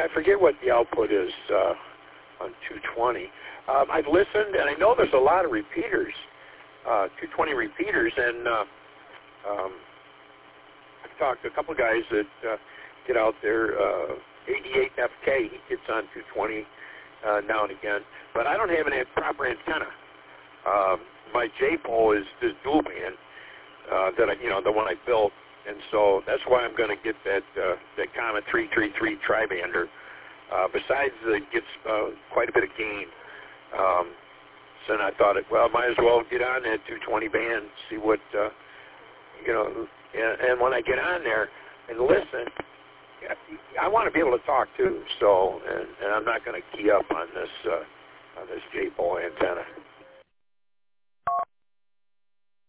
I forget what the output is on 220. I've listened, and I know there's a lot of repeaters, 220 repeaters, and I've talked to a couple guys that get out there. 88FK, he gets on 220 now and again, but I don't have any proper antenna. My J-pole is this dual band that the one I built, and so that's why I'm going to get that Comet 333 tri-bander. Besides, it gets quite a bit of gain. So I thought, might as well get on that 220 band, see what, and when I get on there and listen, I want to be able to talk too. So, and I'm not going to key up on this J-pole antenna.